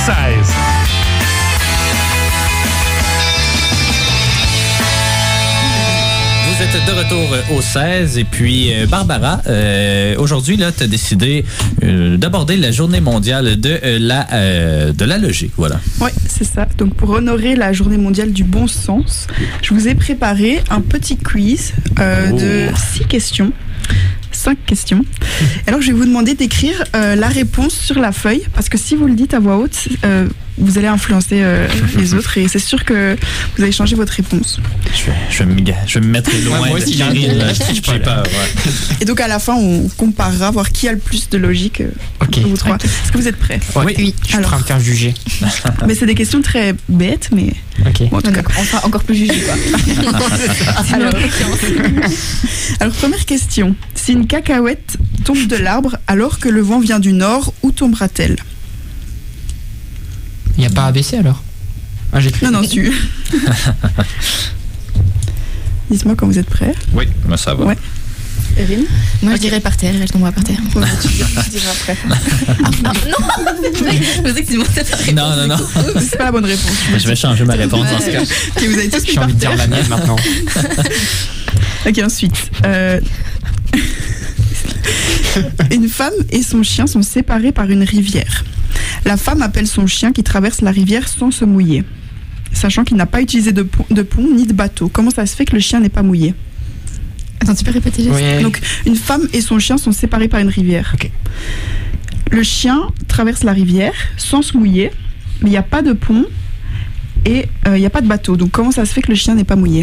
16. Vous êtes de retour au 16 et puis Barbara, aujourd'hui là, tu as décidé d'aborder la journée mondiale de la logique, voilà. Oui, c'est ça. Donc pour honorer la journée mondiale du bon sens, je vous ai préparé un petit quiz de 5 questions. Alors je vais vous demander d'écrire la réponse sur la feuille, parce que si vous le dites à voix haute, vous allez influencer les autres et c'est sûr que vous allez changer votre réponse. Je vais me mettre loin moi de aussi, Karine. j'ai peur. Et donc à la fin, on comparera, voir qui a le plus de logique Ok. vous trois. Est-ce que vous êtes prêts? Oui, je suis prêt à me faire juger. Mais c'est des questions très bêtes, mais Ok. bon, en tout cas. On sera encore plus jugé, quoi. Alors, première question. Si une cacahuète tombe de l'arbre alors que le vent vient du nord, où tombera-t-elle? Il n'y a pas ABC alors? Non, tu. Dites-moi quand vous êtes prêts. Oui, mais ça va. Ouais. Erin? Moi, je dirais par terre, elle tombera par terre. Ouais, tu diras après. Non Je pensais que tu demandais ta réponse. Non. C'est pas la bonne réponse. Je vais changer ma réponse dans ce cas. Ok, vous avez tous mis J'ai par envie de dire terre. la mienne maintenant. Ok, ensuite. Une femme et son chien sont séparés par une rivière. La femme appelle son chien qui traverse la rivière sans se mouiller, sachant qu'il n'a pas utilisé de pont ni de bateau. Comment ça se fait que le chien n'est pas mouillé? Attends, tu peux répéter juste? Oui. Donc, une femme et son chien sont séparés par une rivière. Ok. Le chien traverse la rivière sans se mouiller, mais il n'y a pas de pont et il n'y a pas de bateau. Donc, comment ça se fait que le chien n'est pas mouillé?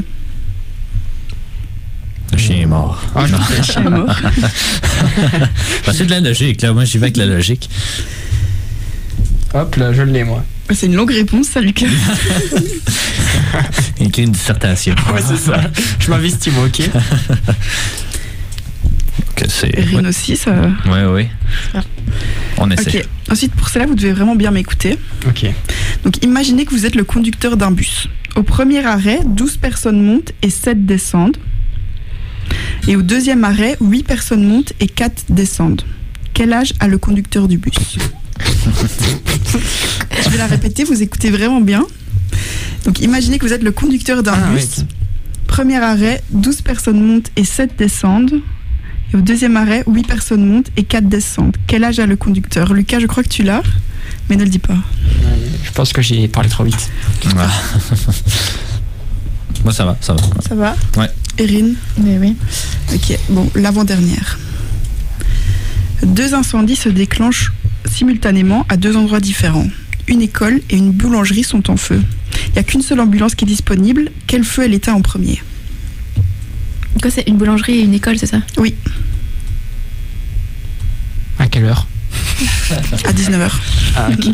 Le chien est mort. Ah, je Le chien est mort. C'est de la logique, là. Moi, j'y vais avec la logique. Hop là, je l'ai moi. C'est une longue réponse, ça, Lucas. Écrit une dissertation. Ouais, c'est ça. Je m'investis moi, ok? Que c'est... Erin Ouais. aussi, ça. Oui. On essaie. Ok. Ensuite, pour cela, vous devez vraiment bien m'écouter. Ok. Donc, imaginez que vous êtes le conducteur d'un bus. Au premier arrêt, 12 personnes montent et 7 descendent. Et au deuxième arrêt, 8 personnes montent et 4 descendent. Quel âge a le conducteur du bus? Je vais la répéter, vous écoutez vraiment bien. Donc, imaginez que vous êtes le conducteur d'un bus. Oui. Premier arrêt, 12 personnes montent et 7 descendent. Et au deuxième arrêt, 8 personnes montent et 4 descendent. Quel âge a le conducteur? Lucas, je crois que tu l'as, mais ne le dis pas. Je pense que j'ai parlé trop vite. Ah. Moi, ça va. Ça va? Ouais. Erin? Mais oui. Ok, bon, l'avant-dernière. 2 incendies se déclenchent simultanément à 2 endroits différents. Une école et une boulangerie sont en feu. Il n'y a qu'une seule ambulance qui est disponible. Quel feu elle éteint en premier? Quoi, c'est une boulangerie et une école, c'est ça? Oui, À quelle heure? à 19h. Ah, ok.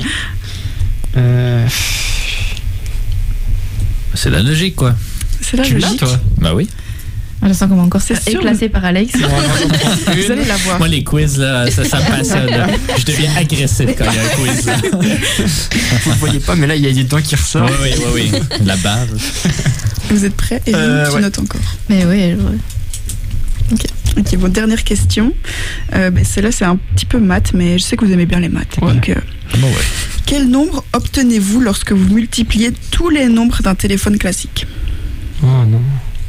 C'est la logique, quoi. C'est la Tu l'as, logique. toi? Ben oui. Je sens qu'on va encore se C'est faire sûr. éclater par Alex. Vous allez la voir. Moi, les quiz, là, ça me passionne. Là. Je deviens agressif quand il y a un quiz. Là. Vous ne voyez pas, mais là, il y a des dents qui ressortent. Oui. La barre. Vous êtes prêts? Erin, tu Ouais. notes encore. Mais oui, Ok, bon, dernière question. Celle-là, c'est un petit peu maths, mais je sais que vous aimez bien les maths. Ouais. Donc, Bon, ouais. quel nombre obtenez-vous lorsque vous multipliez tous les nombres d'un téléphone classique? Oh non.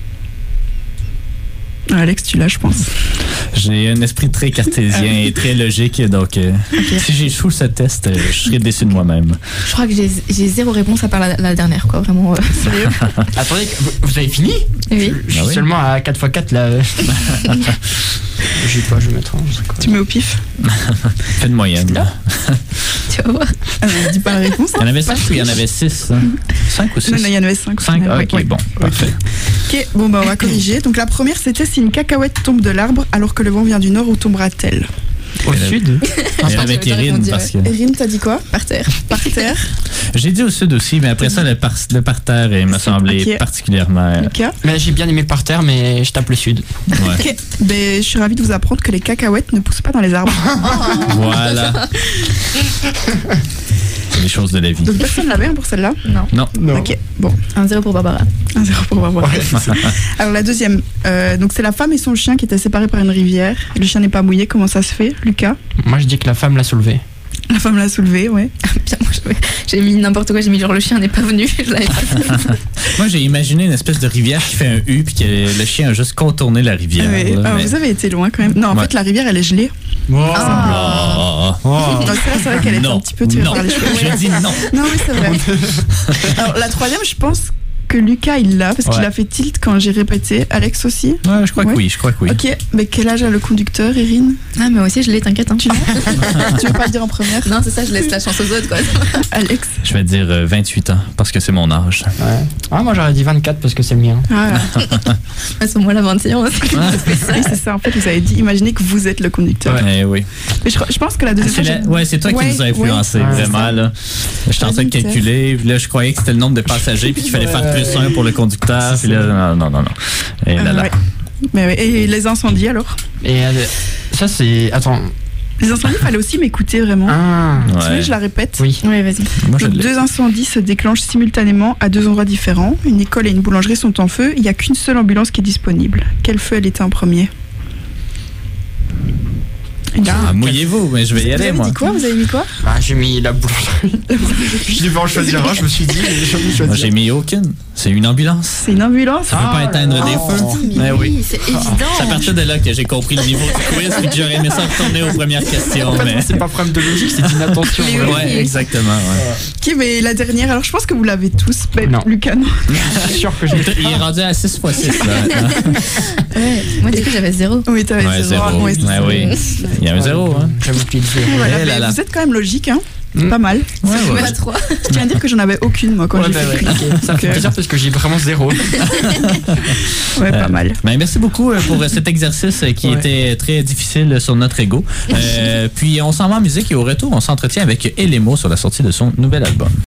Alex, tu l'as, je pense. J'ai un esprit très cartésien et très logique, donc si j'échoue ce test, je serai déçu de moi-même. je crois que j'ai 0 réponse à part la dernière, quoi. Vraiment. Sérieux? Attendez, vous avez fini? Oui. Je suis Ah oui. seulement à 4x4 là. Je sais pas, je vais mettre un. c'est quoi? Tu mets au pif? Fais de moyenne. Là. Tu vas voir. Dis pas la réponse. Il y en avait 5 ou il y en avait 6? 5 ou 6? Non, il y en avait 5. 5? Ok, bon, parfait. Ok, bon, on va corriger. Donc la première, c'était si une cacahuète tombe de l'arbre alors que le vent vient du nord, où tombera-t-elle? Au sud? Et avec j'avais Erin, répondu, parce que... Erin, t'as dit quoi? Par terre. Par terre. J'ai dit au sud aussi, mais après ça, le parterre il m'a semblé Ok. particulièrement... Lucas. Mais j'ai bien aimé le parterre, mais je tape le sud. Ouais. Ok, je suis ravie de vous apprendre que les cacahuètes ne poussent pas dans les arbres. Voilà. C'est les choses de la vie. Donc personne l'avait pour celle-là? Non. Non. Ok, bon, 1-0 pour Barbara. 1-0 pour Barbara. Alors la deuxième, donc c'est la femme et son chien qui étaient séparés par une rivière. Le chien n'est pas mouillé, comment ça se fait, Lucas? Moi, je dis que la femme l'a soulevé. La femme l'a soulevé, ouais. Bien, moi, j'ai mis n'importe quoi, j'ai mis genre le chien n'est pas venu. Je l'avais pas fait. Moi, j'ai imaginé une espèce de rivière qui fait un U puis que le chien a juste contourné la rivière. Ouais. là, mais- Vous avez été loin quand même. Non, en Ouais. fait, la rivière, elle est gelée. Ah. Donc c'est vrai qu'elle est Non, un petit peu tirée non. par les cheveux. Je dis non. Non, oui, c'est vrai. Alors, la troisième, je pense que Lucas, il l'a, parce qu'il Ouais. a fait tilt quand j'ai répété. Alex aussi. Ouais, je crois Ouais. que oui, je crois que oui. Ok, mais quel âge a le conducteur, Erin? Ah, mais moi aussi, je l'ai, t'inquiète. Hein. Tu veux pas le dire en première? Non, c'est ça, je laisse la chance aux autres, quoi. Alex. Je vais dire 28 ans parce que c'est mon âge. Ouais. Ah, moi j'aurais dit 24 parce que c'est le mien. Ah, À ce moment-là, 21 aussi. oui, c'est ça. En fait, vous avez dit, imaginez que vous êtes le conducteur. Eh oui. Mais je pense que la deuxième C'est fois, la- Ouais, c'est toi qui Ouais, nous a influencé, ouais. vraiment. Là. J'étais en train de calculer, puis là, je croyais que c'était le nombre de passagers, puis qu'il fallait faire plus un pour le conducteur. Puis là, non. Et là, là. Ouais. Mais ouais. Et les incendies alors? Et ça, c'est. Attends. Les incendies, il fallait aussi m'écouter vraiment. Ah. Tu Ouais. veux, je la répète. Oui. Ouais, vas-y. Moi, je Donc, l'ai. 2 incendies se déclenchent simultanément à 2 endroits différents. Une école et une boulangerie sont en feu. Il n'y a qu'une seule ambulance qui est disponible. Quel feu elle était en premier? Ah, mouillez-vous, mais je vais y Vous aller, avez moi. dit quoi? Vous avez mis quoi? Ah, j'ai mis la boulangerie. Je devais en choisir un, je me suis dit, j'ai envie de Moi, choisir. j'ai mis aucune. C'est une ambulance. C'est une ambulance. Ça peut pas éteindre des feux. Mais Eh oui. c'est évident. C'est à partir de là que j'ai compris le niveau du quiz et que j'aurais aimé ça retourner aux premières questions. En fait, Mais... c'est pas problème de logique, c'est d'inattention. Mais vraiment. Ouais, exactement. Ouais. Ok, mais la dernière, alors je pense que vous l'avez tous. Ben, Non. Lucas, non. Je suis sûr que j'ai Il est rendu à 6 x 6 là. maintenant. Ouais. Moi, du coup, j'avais 0. Oui, t'avais Ouais, 0. zéro. Ouais, c'est Ouais, ça. oui. Il y a un 0, hein. J'avoue qu'il est Et voilà, Eh là mais là. vous êtes quand même logique, hein. Mm. Pas mal. Ouais, ouais. Pas 3. Je tiens à dire que j'en avais aucune, moi, quand Ouais, j'ai bah fait ouais, le quiz. ok. Ça me fait Donc, plaisir parce que j'ai vraiment 0. Ouais, pas mal. Ben, merci beaucoup pour cet exercice qui Ouais. était très difficile sur notre ego. Puis on s'en va en musique et au retour, on s'entretient avec Elemo sur la sortie de son nouvel album.